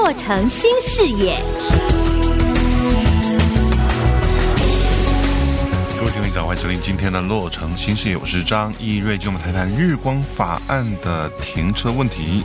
洛城新视野。 各位听众早，欢迎收听今天的洛城新视野，我是张义瑞，今天我们谈谈日光法案的停车问题。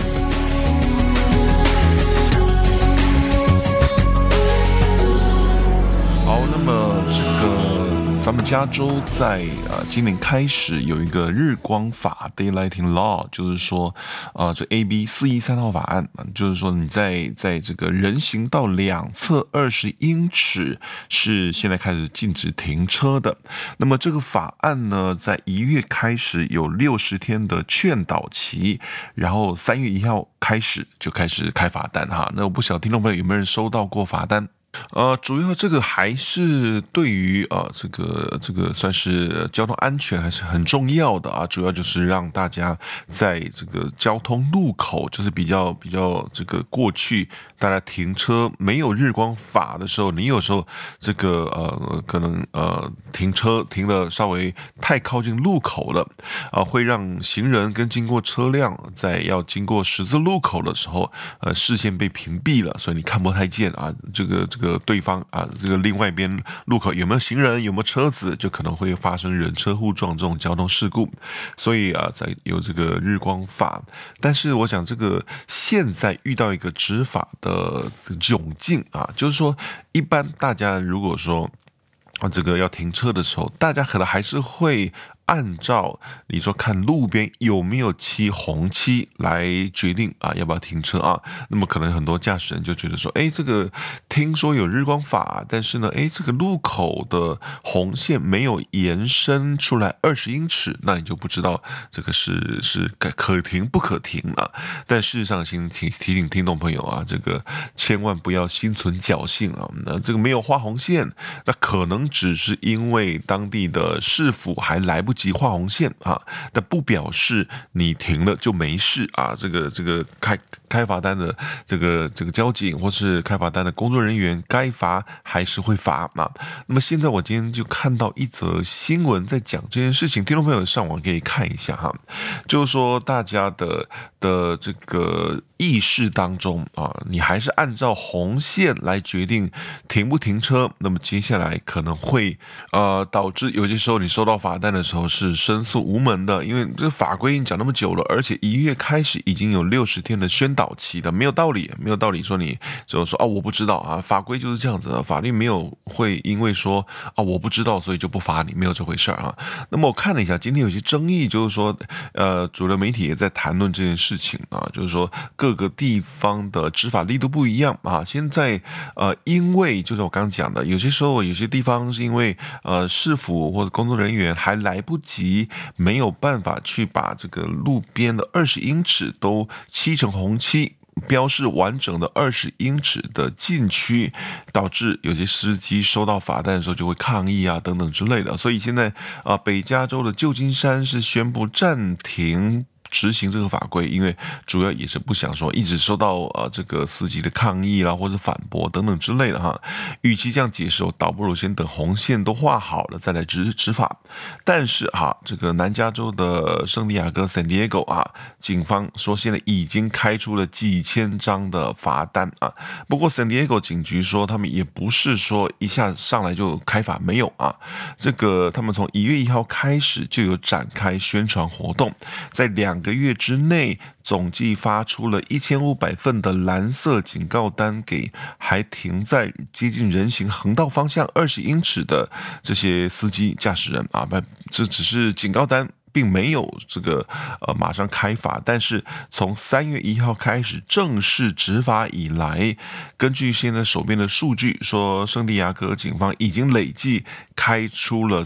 好，那么咱们加州在今年开始有一个日光法 （Daylighting Law），就是说这 AB 413号法案，就是说你在这个人行道两侧20英尺是现在开始禁止停车的。那么这个法案呢，在1月开始有60天的劝导期，然后3月1号开始就开始开罚单哈。那我不晓得听众朋友有没有人收到过罚单？主要这个还是对于这个算是交通安全还是很重要的啊。主要就是让大家在这个交通路口，就是比较这个过去大家停车没有日光法的时候，你有时候这个可能停车停的稍微太靠近路口了会让行人跟经过车辆在要经过十字路口的时候视线被屏蔽了，所以你看不太见啊这个对方这个另外一边路口有没有行人有没有车子，就可能会发生人车互撞这种交通事故，所以才有这个日光法。但是我想这个现在遇到一个执法的窘境就是说一般大家如果说这个要停车的时候，大家可能还是会按照你说看路边有没有漆红漆来决定要不要停车那么可能很多驾驶人就觉得说，这个听说有日光法，但是呢，这个路口的红线没有延伸出来20英尺，那你就不知道这个是可停不可停了。但事实上，先提醒听众朋友这个千万不要心存侥幸那这个没有画红线，那可能只是因为当地的市府还来不及画红线但不表示你停了就没事这个开罚单的这个交警或是开罚单的工作人员该罚还是会罚那么现在我今天就看到一则新闻在讲这件事情，听众朋友上网可以看一下就是说大家的这个意识当中你还是按照红线来决定停不停车，那么接下来可能会导致有些时候你收到罚单的时候是申诉无门的，因为这个法规已经讲那么久了，而且1月开始已经有60天的宣导期了，没有道理说你就说我不知道法规就是这样子法律没有会因为说我不知道所以就不罚你，没有这回事那么我看了一下今天有些争议，就是说主流媒体也在谈论这件事情就是说各个地方的执法力度不一样现在因为就是我刚刚讲的，有些时候有些地方是因为市府或者工作人员还来不及，没有办法去把这个路边的20英尺都漆成红漆，标示完整的20英尺的禁区，导致有些司机收到罚单的时候就会抗议等等之类的。所以现在北加州的旧金山是宣布暂停执行这个法规，因为主要也是不想说一直收到这个司机的抗议啦或者反驳等等之类的与其这样解释，倒不如先等红线都画好了再来执法。但是这个南加州的圣地亚哥 San Diego 警方说现在已经开出了几千张的罚单不过 San Diego 警局说他们也不是说一下上来就开罚，没有这个他们从1月1号开始就有展开宣传活动，在2个月之内总计发出了1500份的蓝色警告单给还停在接近人行横道方向20英尺的这些司机驾驶人这只是警告单，并没有这个马上开罚，但是从3月1号开始正式执法以来，根据现在手边的数据说，圣地亚哥警方已经累计开出了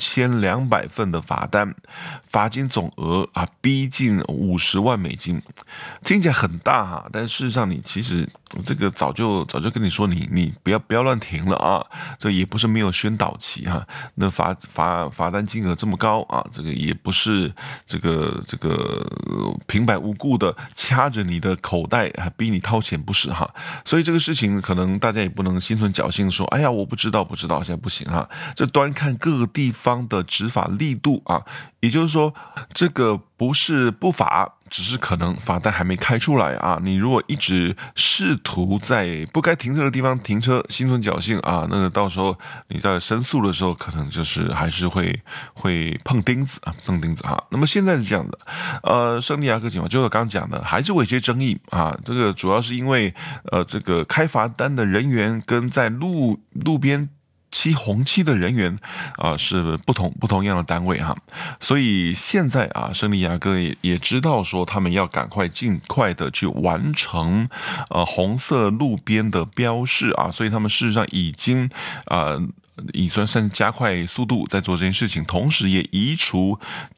4200份的罚单，罚金总额逼近50万美金，听起来很大但事实上你其实这个早就跟你说你不要乱停了这也不是没有宣导期那罚单金额这么高这个也不是这个平白无故的掐着你的口袋逼你掏钱，不是所以这个事情可能大家也不能心存侥幸说哎呀我不知道现在不行这端看各个地方的执法力度也就是说这个不是不罚， 只是可能罚单还没开出来啊。你如果一直试图在不该停车的地方停车，心存侥幸啊，那个到时候你在申诉的时候，可能就是还是会碰钉子啊，碰钉子哈。那么现在是这样的，圣地亚哥警方就是我刚刚讲的，还是有一些争议啊。这个主要是因为这个开罚单的人员跟在路边漆红漆的人员是不同样的单位哈，所以现在啊，圣地亚哥也知道说他们要赶快尽快的去完成红色路边的标示啊，所以他们事实上已经算是加快速度在做这件事情，同时也移除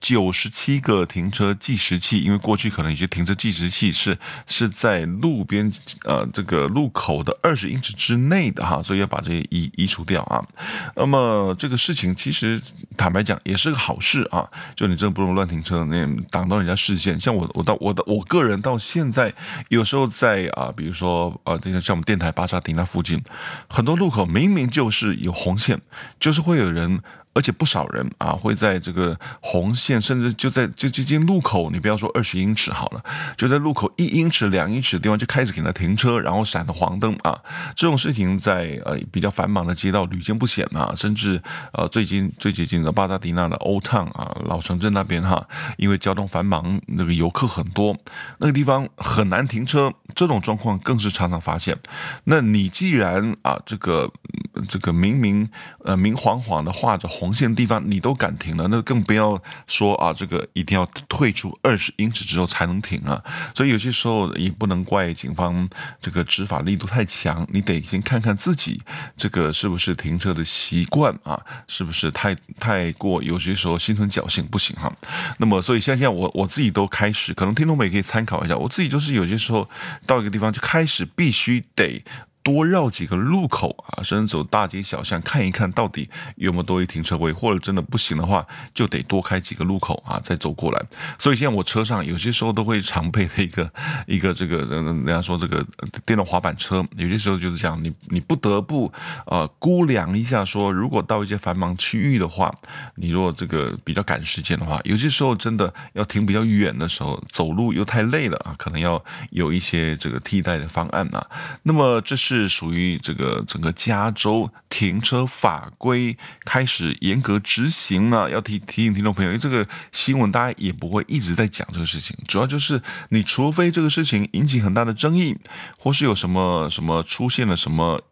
97个停车计时器，因为过去可能有些停车计时器是在路边这个路口的20英尺之内的哈，所以要把这些移除掉啊。那么这个事情其实坦白讲也是个好事啊，就你真的不能乱停车，那挡到人家视线。像我个人到现在有时候在比如说像我们电台巴沙丁那附近，很多路口明明就是有红线。就是会有人，而且不少人会在这个红线，甚至就接近路口，你不要说20英尺好了，就在路口1英尺、2英尺的地方就开始给他停车，然后闪的黄灯啊，这种事情在比较繁忙的街道屡见不鲜啊，甚至最接近的巴达迪纳的 Old Town 老城镇那边哈，因为交通繁忙，那个游客很多，那个地方很难停车，这种状况更是常常发现。那你既然这个明晃晃的画着红线的地方你都敢停了，那更不要说这个一定要退出20英尺之后才能停啊。所以有些时候也不能怪警方这个执法力度太强，你得先看看自己这个是不是停车的习惯是不是太过有些时候心存侥幸不行哈。那么所以现在我自己都开始，可能听众们也可以参考一下，我自己就是有些时候到一个地方就开始必须得多绕几个路口甚至走大街小巷看一看到底有没有多余停车位，或者真的不行的话，就得多开几个路口再走过来。所以现在我车上有些时候都会常备的一个这个人家说这个电动滑板车，有些时候就是这样，你不得不估量一下说，如果到一些繁忙区域的话，你如果这个比较赶时间的话，有些时候真的要停比较远的时候，走路又太累了可能要有一些这个替代的方案那么这是属于这个整个加州停车法规开始严格执行要提醒听众朋友，因为这个新闻大家也不会一直在讲这个事情，主要就是你除非这个事情引起很大的争议，或是有什么出现了什么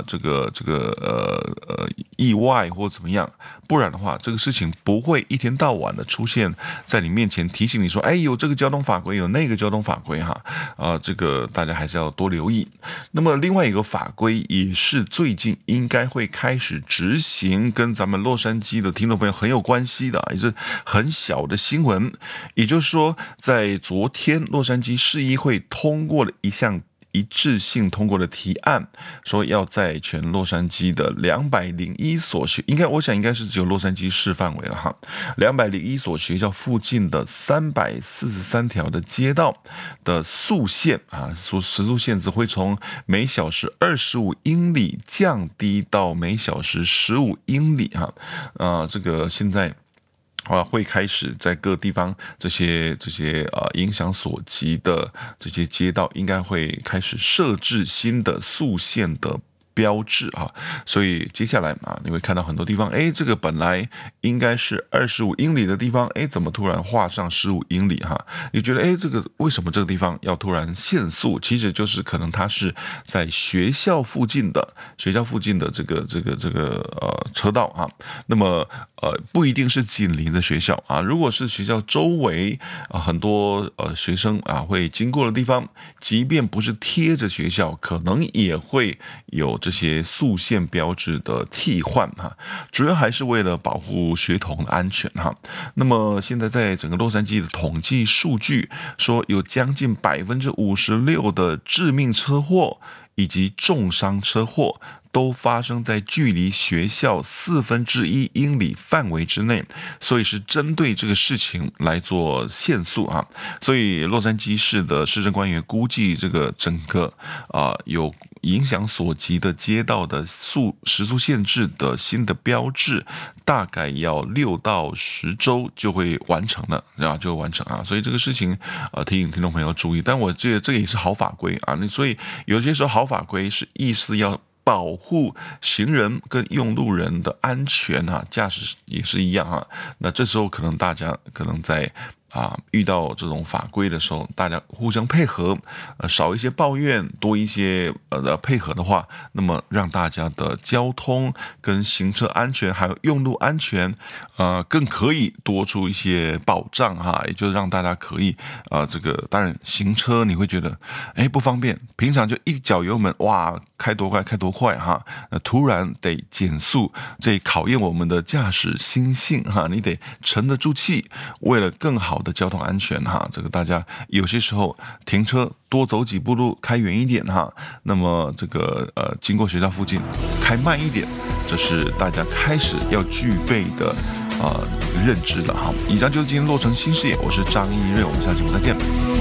意外或怎么样，不然的话，这个事情不会一天到晚的出现在你面前提醒你说，有这个交通法规，有那个交通法规这个大家还是要多留意。那么另外一个法规也是最近应该会开始执行，跟咱们洛杉矶的听众朋友很有关系的，也是很小的新闻。也就是说，在昨天洛杉矶市议会通过了一项一致性通过的提案，说要在全洛杉矶的201所学，我想应该是只有洛杉矶市范围了哈，201所学校附近的343条的街道的速限时速限制会从每小时25英里降低到每小时15英里这个现在会开始在各地方这些影响所及的这些街道，应该会开始设置新的速限的标志所以接下来你会看到很多地方，这个本来应该是25英里的地方，怎么突然画上15英里你觉得这个为什么这个地方要突然限速？其实就是可能它是在学校附近的这个车道那么不一定是紧邻的学校如果是学校周围很多学生会经过的地方，即便不是贴着学校，可能也会有这些速限标志的替换主要还是为了保护学童的安全那么现在在整个洛杉矶的统计数据说，有将近56%的致命车祸以及重伤车祸都发生在距离学校1/4英里范围之内，所以是针对这个事情来做限速啊。所以洛杉矶市的市政官员估计，这个整个有影响所及的街道的时速限制的新的标志，大概要6到10周就会完成了，就会完成啊。所以这个事情提醒听众朋友注意。但我觉得这个也是好法规啊，所以有些时候好法规是意思要保护行人跟用路人的安全啊，驾驶也是一样啊。那这时候可能大家可能在遇到这种法规的时候，大家互相配合，少一些抱怨，多一些配合的话，那么让大家的交通跟行车安全还有用路安全，更可以多出一些保障哈，也就是让大家可以这个当然行车你会觉得不方便，平常就一脚油门哇开多快哈，那突然得减速，这考验我们的驾驶心性哈，你得沉得住气，为了更好的交通安全哈，这个大家有些时候停车多走几步路，开远一点哈。那么这个经过学校附近开慢一点，这是大家开始要具备的认知的哈。以上就是今天洛城新视野，我是张一瑞，我们下期再见。